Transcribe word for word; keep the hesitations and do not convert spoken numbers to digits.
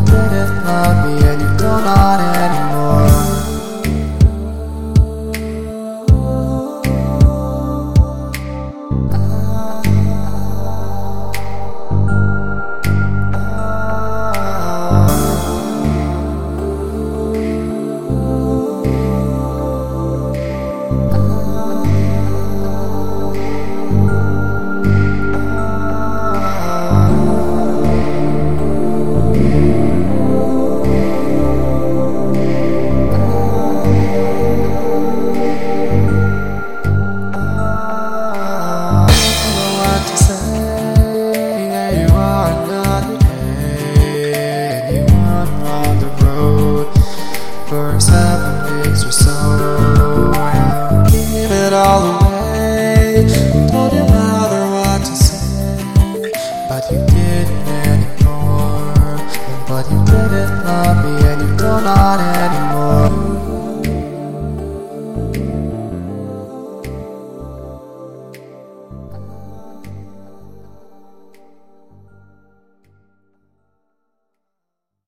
didn't love me and you don't not anymore. For seven weeks or so, I gave it all away. Told your mother what to say, but you didn't anymore. But you didn't love me and you don't not